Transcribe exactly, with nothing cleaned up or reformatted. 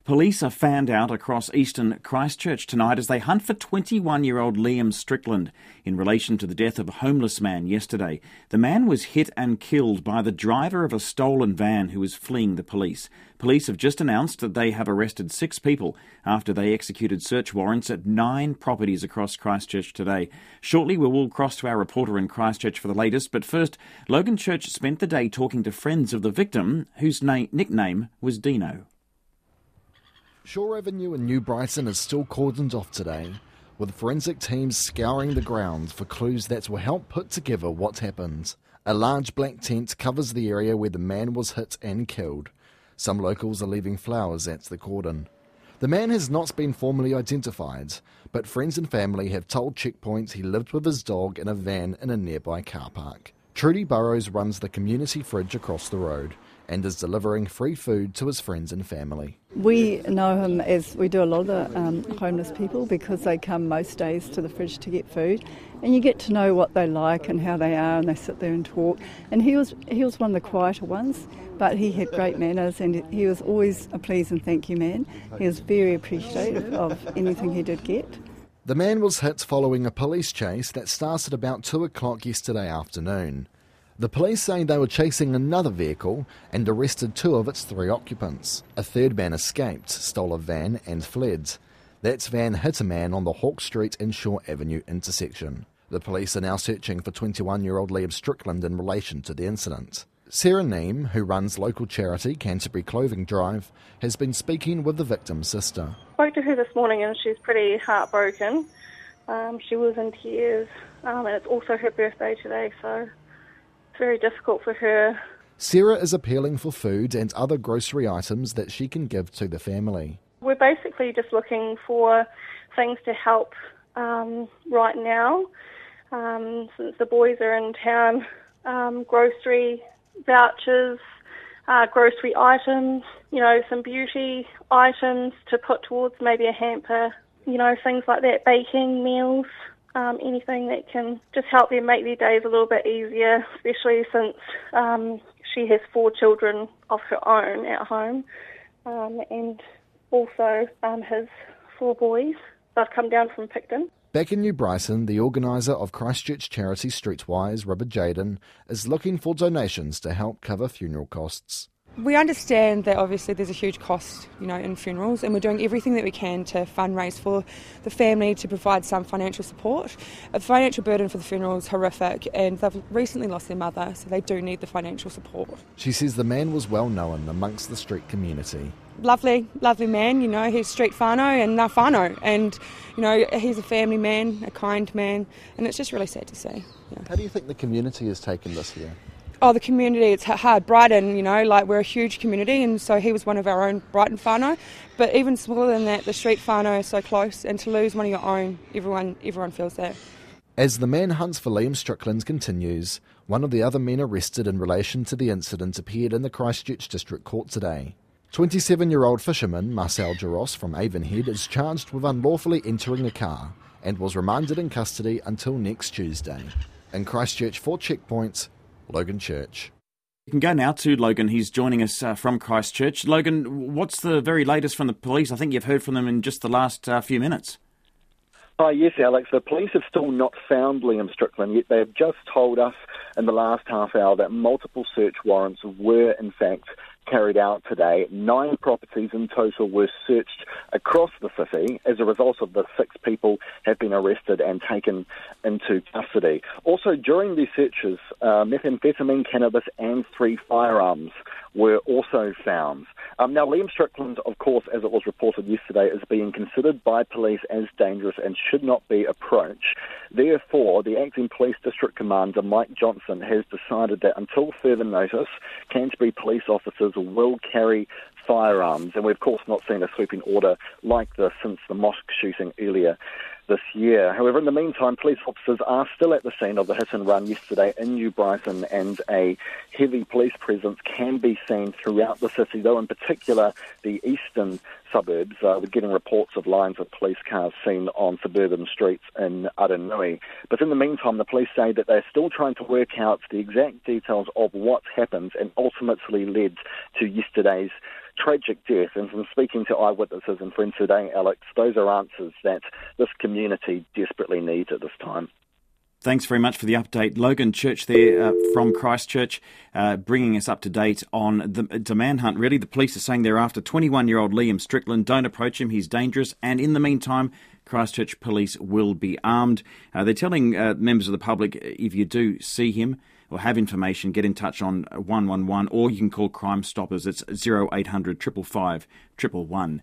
Police are fanned out across eastern Christchurch tonight as they hunt for twenty-one-year-old Liam Strickland in relation to the death of a homeless man yesterday. The man was hit and killed by the driver of a stolen van who was fleeing the police. Police have just announced that they have arrested six people after they executed search warrants at nine properties across Christchurch today. Shortly we will cross to our reporter in Christchurch for the latest, but first, Logan Church spent the day talking to friends of the victim, whose na- nickname was Dino. Shore Avenue in New Brighton is still cordoned off today, with forensic teams scouring the ground for clues that will help put together what happened. A large black tent covers the area where the man was hit and killed. Some locals are leaving flowers at the cordon. The man has not been formally identified, but friends and family have told Checkpoint he lived with his dog in a van in a nearby car park. Trudy Burrows runs the community fridge across the road and is delivering free food to his friends and family. We know him as we do a lot of the um, homeless people because they come most days to the fridge to get food, and you get to know what they like and how they are, and they sit there and talk. And he was he was one of the quieter ones, but he had great manners, and he was always a please and thank you man. He was very appreciative of anything he did get. The man was hit following a police chase that started about two o'clock yesterday afternoon. The police say they were chasing another vehicle and arrested two of its three occupants. A third man escaped, stole a van and fled. That van hit a man on the Hawke Street and Shore Avenue intersection. The police are now searching for twenty-one-year-old Liam Strickland in relation to the incident. Sarah Neem, who runs local charity Canterbury Clothing Drive, has been speaking with the victim's sister. I spoke to her this morning and she's pretty heartbroken. Um, she was in tears, um, and it's also her birthday today, so it's very difficult for her. Sarah is appealing for food and other grocery items that she can give to the family. We're basically just looking for things to help um, right now. Um, since the boys are in town, um, grocery vouchers, uh, grocery items, you know, some beauty items to put towards maybe a hamper, you know, things like that, baking, meals. Um, anything that can just help them make their days a little bit easier, especially since um, she has four children of her own at home, um, and also um, his four boys. They've come down from Picton. Back in New Brighton, the organiser of Christchurch charity Streetwise, Ribba Jaden, is looking for donations to help cover funeral costs. We understand that obviously there's a huge cost, you know, in funerals, and we're doing everything that we can to fundraise for the family to provide some financial support. The financial burden for the funeral is horrific, and they've recently lost their mother, so they do need the financial support. She says the man was well known amongst the street community. Lovely, lovely man, you know, he's street whānau and ngā whānau, and, you know, he's a family man, a kind man, and it's just really sad to see. Yeah. How do you think the community has taken this here? Oh, the community, it's hard. Brighton, you know, like we're a huge community, and so he was one of our own Brighton whānau. But even smaller than that, the street whānau is so close, and to lose one of your own, everyone everyone feels that. As the manhunt for Liam Strickland continues, one of the other men arrested in relation to the incident appeared in the Christchurch District Court today. twenty-seven-year-old fisherman Marcel Jaros from Avonhead is charged with unlawfully entering a car and was remanded in custody until next Tuesday. In Christchurch for Checkpoint, Logan Church. You can go now to Logan. He's joining us uh, from Christchurch. Logan, what's the very latest from the police? I think you've heard from them in just the last uh, few minutes. Hi, yes, Alex. The police have still not found Liam Strickland, yet they have just told us in the last half hour that multiple search warrants were, in fact, carried out today. Nine properties in total were searched across the city. As a result of this, six people have been arrested and taken into custody. Also, during these searches, uh, methamphetamine, cannabis and three firearms were also found. Um, now, Liam Strickland, of course, as it was reported yesterday, is being considered by police as dangerous and should not be approached. Therefore, the acting police district commander, Mike Johnson, has decided that until further notice, Canterbury police officers will carry firearms. And we've, of course, not seen a sweeping order like this since the mosque shooting earlier this year. However, in the meantime, police officers are still at the scene of the hit and run yesterday in New Brighton, and a heavy police presence can be seen throughout the city, though in particular the eastern suburbs. Uh, we're getting reports of lines of police cars seen on suburban streets in Aranui. But in the meantime, the police say that they're still trying to work out the exact details of what's happened and ultimately led to yesterday's tragic death. And from speaking to eyewitnesses and friends today, Alex, those are answers that this community desperately needs at this time. Thanks very much for the update. Logan Church there uh, from Christchurch, uh, bringing us up to date on the, the manhunt, really. The police are saying they're after twenty-one-year-old Liam Strickland. Don't approach him, he's dangerous. And in the meantime, Christchurch police will be armed. Uh, they're telling uh, members of the public, if you do see him or have information, get in touch on one one one, or you can call Crime Stoppers. It's zero eight hundred five five five one one one.